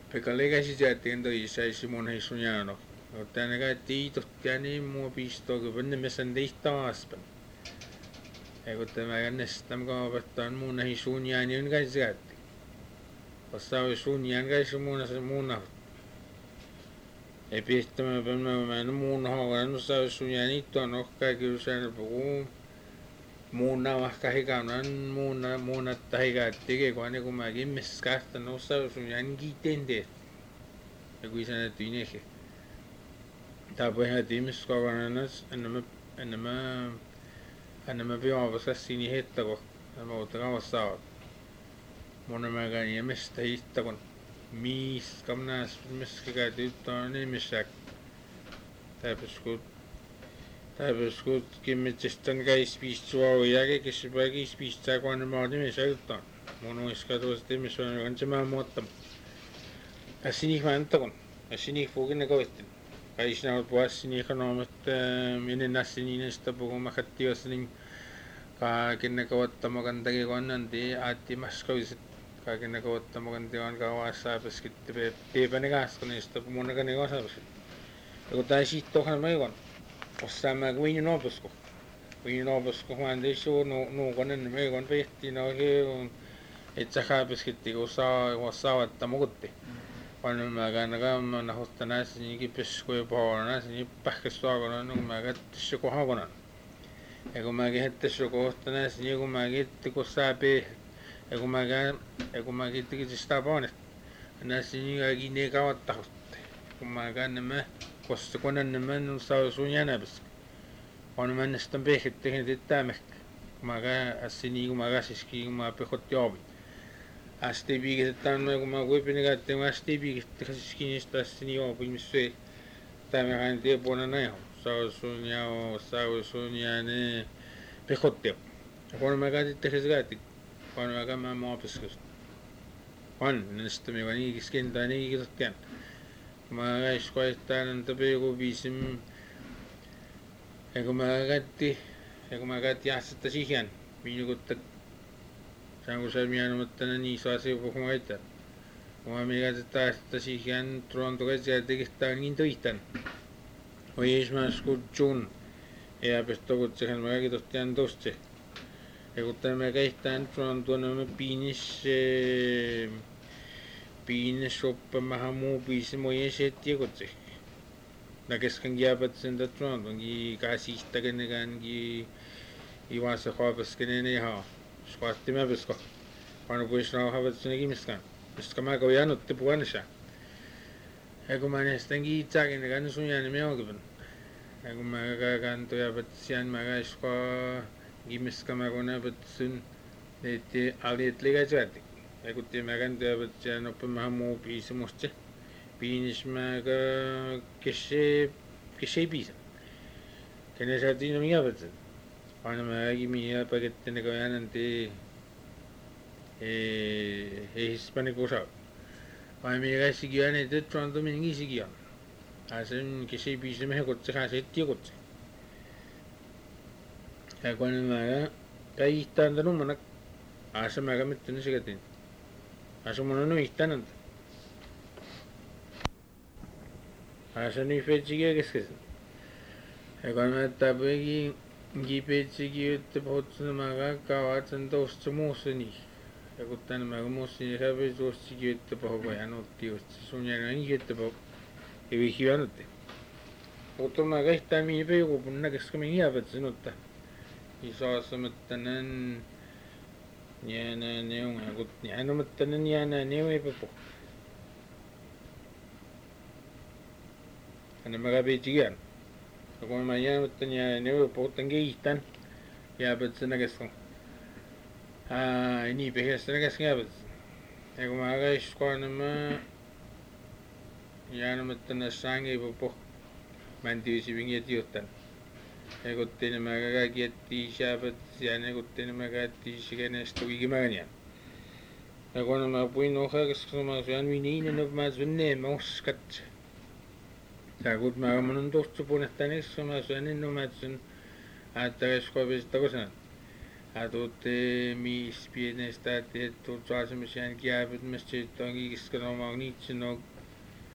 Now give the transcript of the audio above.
Pekalegaisi jäätiin isäisi mun hei sun jääno. Tänne kai tiitottia niin mua pistoa, kun ne mesän teistä aspen. Ja kun tämä jännestam kaapattaan mun hei sun jääni on kai jäätti. Vasta on sun jään kai se muun nahut. Ei pistämään mä en muun haukan, no saa sun jääni tuon ohkaa kyllä sen puhuu. Muun nahka hikanan muun että hikaatti, kun aina kun mäkin meskahtan, no saa sun jään kiiteen teet. Ja kun isänä tyynehki. Tää pohjaa tiimiskokonanas enemmän piavassa siinä hettako. Mä otan kauas saavat. Monen mäkään jämestä hiitta kun miis kamnaas meskikää tyyttaa nimissäk. Täpöskut kimmitsestän käis piistua ojake kesipäkis piistää kun aina maat nimissäyttää. Mun oiskaa tuossa tiimissä on kansamaan muottama. Äsinik mä antakon. Äsinik fuukin ne kovittin. Kaikissa ovat puhuessa niin sanomat minne näissä niistä puhumakattios niin kaiken näköottamakan teki kannanti aatti maskoiset kaiken näköottamakan teon kauassa peskitti teepäni kanssa niistä monakani kanssa. Ja kun tämä sitten on meikon, osaa mä kuin nopesko. Kuin nopesko vaan tietysti nuukonen meikon pehti no he et sä peskitti kun saa että mukutti. Kun mä kannakkaan nahutta näissä niinkin peskoja pohjana näissä niin pähkästuakona no mä kättissä kohakonan. Ja kun mä kättissä kohta näissä niin kun mä kätti kun saa peh. Ja kun mä kättikin sitä paanet. Näissä niin kaikki ne kauat tahutte. Kun mä kannammä koska kun mä no saa sun jänäpäs. Kun mä näistä pehkettiin tietää mehkä. Kun mä käsin niin kun mä käsiskin kun mä pehkotti ovi. Asti piiketään no kun mä kuipin käyttiin asti piikettiin käsiskin niistä asti niin ovi missä tämä hän tie puolena näin. Saa sun ja ne pehkotti. Ja kun mä käytin se käytin. Kun mä käymään maapeskusta. On näistä me vaan niikin skentää niikin tottien. Mä käis koettaan anta peikku viisim. Ja kun mä käytin asetta siihen. Minukutta saan kun saan minä nomattana niin saa se puhumaan eteen. Kun mä käytetään asetta siihen tuontokas ja tekestään niin toihtan. Oi ees mä skutsun. Ja pestokut sehän mä kaikki tohtien tosti. Ja kun mä käihtään tuontoona mä piinis soppamahan muu piisi moi esetti kutsi. Na kesken jääpät sen tuontoon ki käsistäkään ki ivassa haapeskenen ei haa. Skatti mä pesko. Panu pois rauhavat sen ikimiskään. Koska mä käyn jäänutti puolessa. Ja kun mä näistän kiitsääkin ne sun jääni me onkin. Ja kun mä kantoin jääpät sijaan mä käisko ikimiskään kun näpät sun teetti aliet liikaa syötti. Ja kun mä kantoin jääpät sijaan oppimahan muu piisi musta. Piinis mä kese piisa. Kenen saatiin no mikä pätsät. Aina mä äki mihin paketti ne käy äänänti ei hispani kusaa. Aina mikä käsikin äänet et tuonto minkin sikin on. Asen kese piisa mehän kutse kaasetti kutse. Ja kun mä käihtään tämän ummanak. Asa mä kämittänyt sekatin. Asa mun on yhtään anta. Asa nyt fetsikin keskesen. Ja kun mä tapuikin kipetsikin yhtä puhutsuna mä kaavaatsen tuosta muussa niin. Ja kun tänne mä muussa niin saapui tuostakin yhtä puhua ja anotti just sun jälkeen niin yhtä puhua. Ja vihki anotti. Mutta mä kähtään mihin peukupun näkeska mihin jäävät sinutta. Isoassa mõttenen jääne neun ja kun jääne mõttenen jääne neun ei puhu. Tänne mä käpitsi jään. Ja kun mä jäämättän ja ne puhutan kiihtän, jääpät sen näkesken. Niin pehjästä näkesken jääpät. Ja kun mä käis kohan mä jäämättän näissä ei puhu. Mä en tyysi vingiä tiuttan. Ja kun tein mä käkiettiin jääpät ja ne kun tein mä kättiin kenestä kuikin mä jään. Ja kun mä puin ohjaa, koska mä syön niin, että mä syön ne mä uskat. Ja kun mä olen tuossa puolestani, kun mä syön, niin mä syön, että jos koivista kun sanon. Adute mi ispiednestati, et tuotaasimus jään kiävyt, mistä on kiiskana magniitsin